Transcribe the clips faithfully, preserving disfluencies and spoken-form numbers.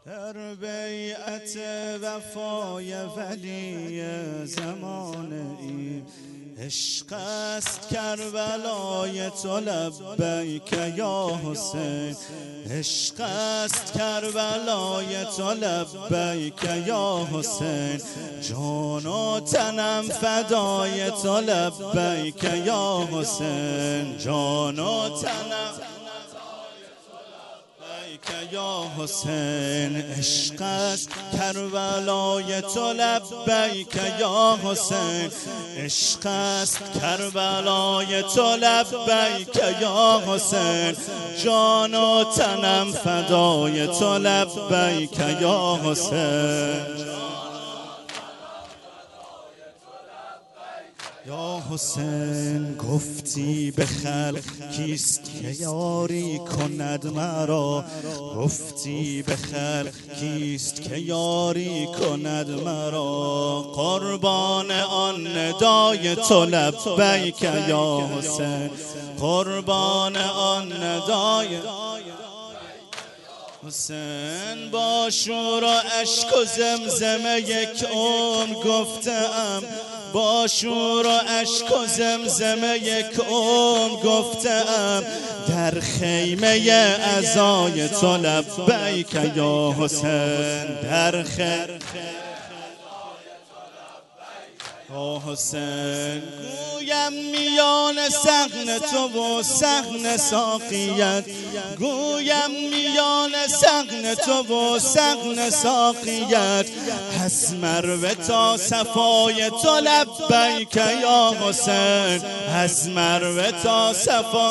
در بیعت وفای ولی زمانه عشق است کربلای تو لبیک یا حسین، عشق است کربلای تو لبیک یا حسین، جان و تنم فدای تو لبیک یا حسین، جان و تنم یا حسین، عشق است کربلای تو لبیک یا حسین، عشق است کربلای تو لبیک یا حسین، جان و تنم فدای تو لبیک یا حسین. یا حسین گفتی به خلق کیست که یاری کند مرا، گفتی به خلق کیست که یاری کند مرا، قربان آن ندای تو لبیک یا حسین، قربان آن ندای حسین، با شور و اشک و زمزمه یک عمر گفتم، با شور و اشک و زمزمه یک عمر گفتم، در خیمه عزای تو لبیک یا حسین، در خیمه یا حسین، گویم میان صحن تو و صحن ساقیت، گویم میان صحن تو و صحن ساقیت، از مروه تا صفای تو لبیک یا حسین، از مروه تا صفا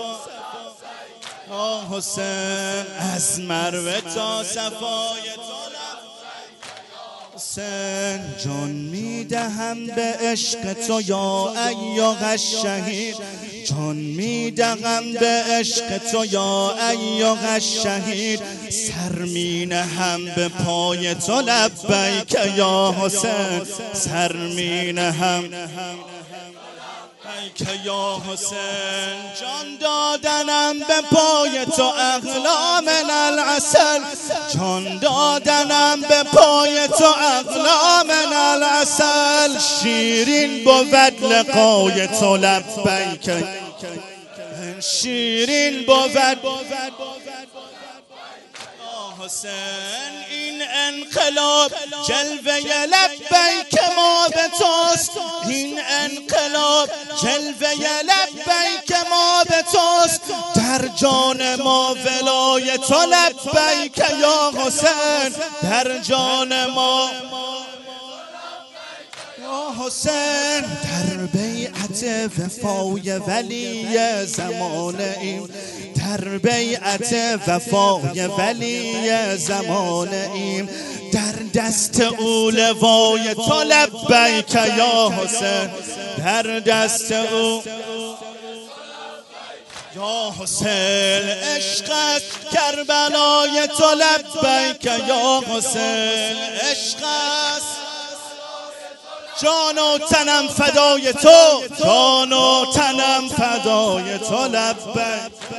یا حسین، از مروه تا صفای تو حسین، جان میدهم به عشق تو یا ایها الشهید، جان میدهم به عشق تو یا ایها الشهید، سر مینهم به پای تو لبیک یا حسین، سر مینهم که یا حسین، جان دادنم به پای تو اغلا من العسل، جان دادنم به پای تو اغلا من العسل، شیرین بود لقای تو لبیک، شیرین بود حسین، این انقلاب جلوه لبیک ما به توست، این انقلاب جلوه لبیک ما به توست، در جان ما ولای تو لبیک یا حسین، در جان ما یا حسین، در بیعت وفای ولی زمانه ایم، در بیعت وفای ولی زمانه ایم، در دست او لوای تو لبیک یا حسین، در دست او یا حسین، عشق است کربلای تو لبیک یا حسین، عشق است جان و تنم فدای تو، جان و تنم فدای تو لبیک.